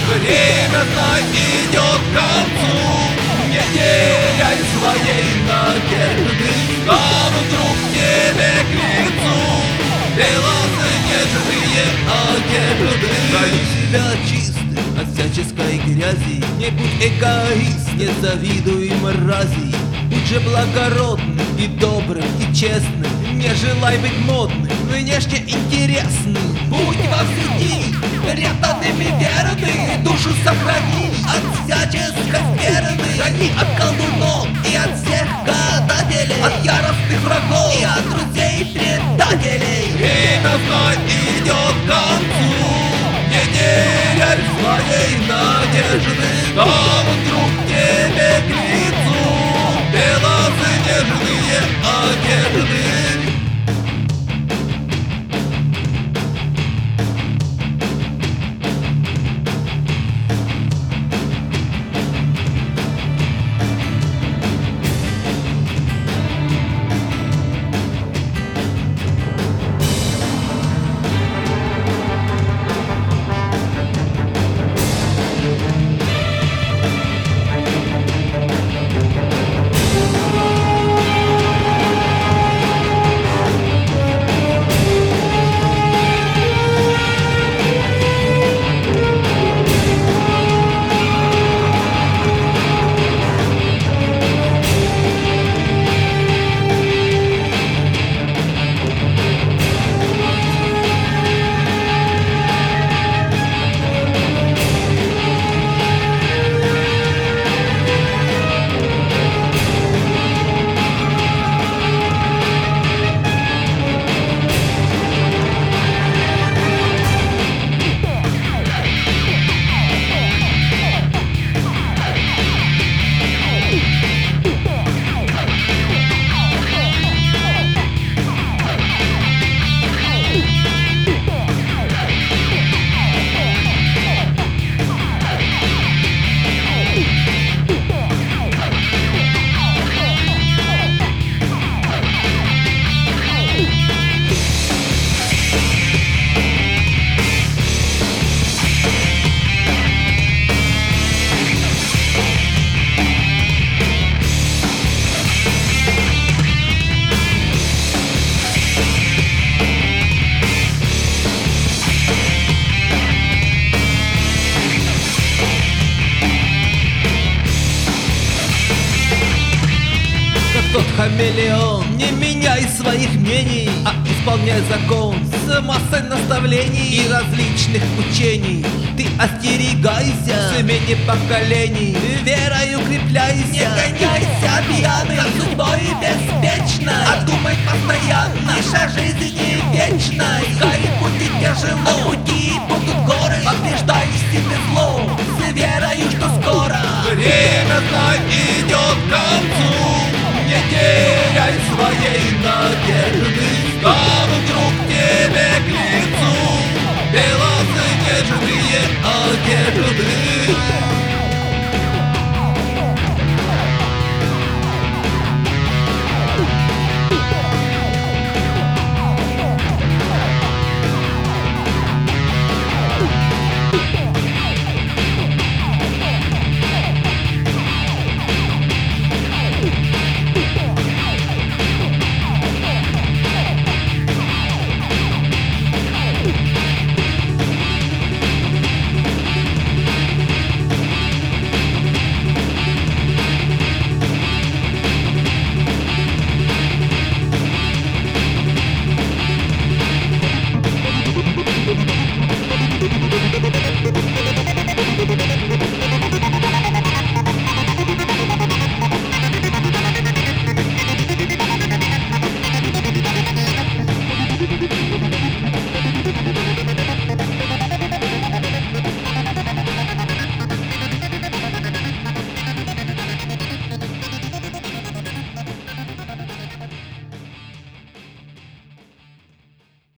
Время знай идет к концу, не теряй своей надежды, стану вдруг тебе к лицу белосы нежные одежды. Храни себя чистым от всяческой грязи, не будь эгоист, не завидуй мрази. Будь же благородным и добрым и честным, не желай быть модным, внешне интересным. Будь во сети преданным и верным, душу сохрани от всяческой стерны. Храни от колдунов и от всех гадателей, от яростных врагов и от друзей предателей. Время знай идет к концу, не теряй своей надежды, стану вдруг тебе к лицу белосы нежные одежды. Тот хамелеон, не меняй своих мнений, а исполняй закон с массой наставлений и различных учений. Ты остерегайся смене поколений, верой укрепляйся, не гоняйся пьяный за судьбой беспечно, а думай постоянно